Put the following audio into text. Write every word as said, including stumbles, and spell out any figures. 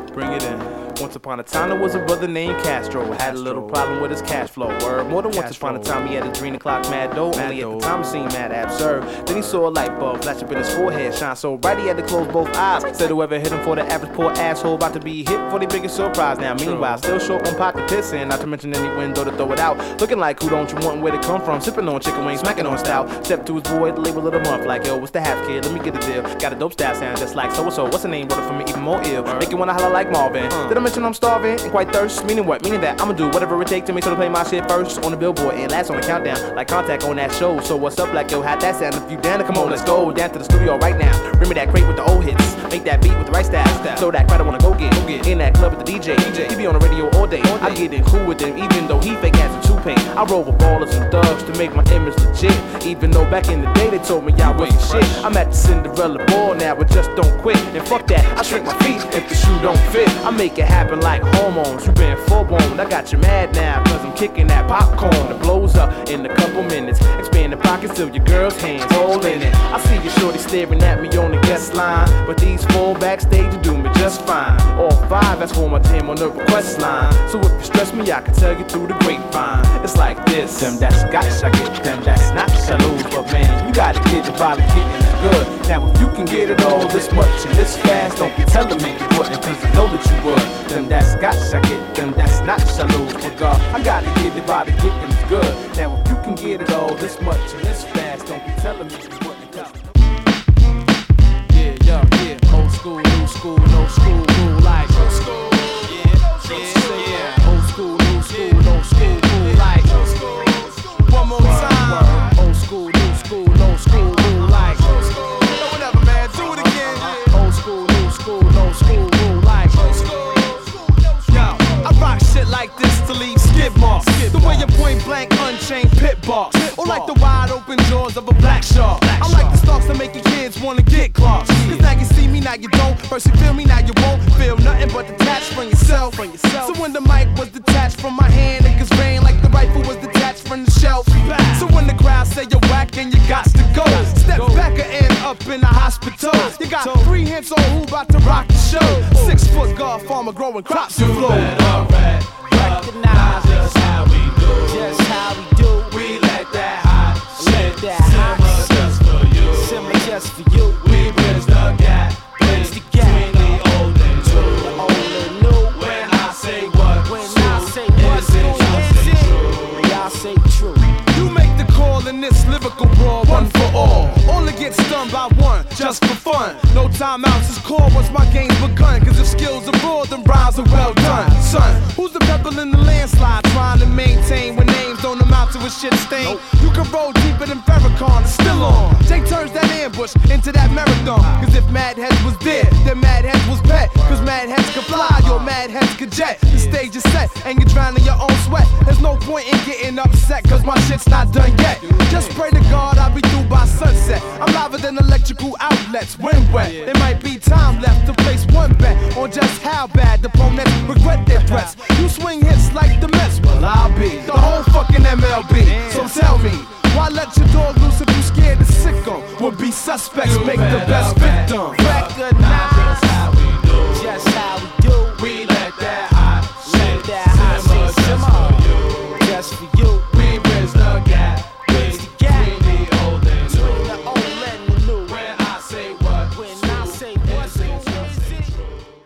Bring it in. Once upon a time, there was a brother named Castro. Had a little problem with his cash flow. Word. More than once upon a time, he had a green o'clock mad dough. Only at the time, it seemed mad absurd. Then he saw a light bulb flash up in his forehead, shine so bright he had to close both eyes. Said whoever hit him for the average poor asshole about to be hit for the biggest surprise. Now, meanwhile, still short on pocket pissing, not to mention any window to throw it out. Looking like who don't you want and where to come from? Sipping on chicken wings, smacking on stout. Step to his boy, the label of the month, like yo, what's the half kid? Let me get a deal. Got a dope style sound just like so and so. What's the name? Brother for me, even more ill. Make you wanna holler like Marvin. Did I mention I'm starving? Quite thirst, meaning what? Meaning that I'ma do whatever it takes to make sure to play my shit first on the billboard and last on the countdown, like Contact on that show. So what's up, like yo, how'd that sound? If you down to come on, let's go down to the studio right now. Bring me that crate with the old hits, make that beat with the right style. So that crowd I wanna go get, go get in that club with the D J. He be on the radio all day. I get in cool with him, even though he fake ass and two paint. I roll with ballers and thugs to make my image legit. Even though back in the day they told me I wasn't shit. I'm at the Cinderella ball now, but just don't quit. And fuck that, I shrink my feet if the shoe don't fit. I make it happen like hormones. You been full blown. I got you mad now, cause I'm kicking that popcorn that blows up in a couple minutes. Expand the pockets till your girl's hands roll in it. I see you shorty staring at me on the guest line, but these four backstage do me just fine. All five, that's for my team on the request line. So if you stress me, I can tell you through the grapevine. It's like this. Them that's got, I get them that's not, I lose. But man, you gotta get the body getting good. Now if you can get it all this much and this fast, don't be telling me you wouldn't, cause I know that you would. Them that's got, I get them that's not, I lose. But God, I gotta get the body getting good. Now if you can get it all this much and this fast, don't be telling me you wouldn't, cause yeah, yeah, yeah. Old school, new school, no school rule like old school. Yeah, yeah, yeah. Old school, new school, no school rule like old school. One more time. Old school, new school, no school rule like old school. No, whatever, man. Do it again. Old school, new school, no school rule like old school. Yo, I rock shit like this to leave skid marks. The way you point blank, unchained pit box. Or like the wide open jaws of a black shark. I like the stalks that make your kids wanna get clocks. Cause now you see me, now you don't. First you feel me, now you won't feel nothing but detached from yourself. So when the mic was detached from my hand, niggas ran like the rifle was detached from the shelf. So when the crowd say you're whack and you got to go, step back or end up in the hospital. You got three hints on who about to rock the show. Six foot guard farmer growing crops to flow. Recognize just how we do. Just how we do. We let that hot shit simmer just for you. Simmer just for you. We bridge the gap. Bridge the gap between the old and new. The old and new. When I say what, when I say what, is it true? Y'all say true. You make the call in this lyrical brawl, one for all. Only get stunned by one, just for fun. No timeouts is called once my game's begun. Cause if skills are raw, then rhymes are well done. Son, who's the pebble in the landslide trying to maintain when names don't amount to a shit stain? You can roll deeper than Farrakhan, it's still on. Take turns that ambush into that marathon. Cause if Mad Heads was dead, then Mad Heads was pet. Cause Mad Heads could fly, your Mad Heads could jet. The stage is set and you're drowning your own sweat. There's no point in getting upset cause my shit's not done yet. Just pray to God I'll be through by sunset. I'm liver than electrical outlets when wet. There might be time left to place one bet on just how bad the opponents regret their threats. You swing hits like the Mets, well I'll be the whole fucking M L B. So tell me, why let your dog loose if you scared to sick 'em? Would be suspects, make the best victim. Recognize just how we do. Just how we do. We let that hot shit simmer just for you. Just for you. We bridge the gap.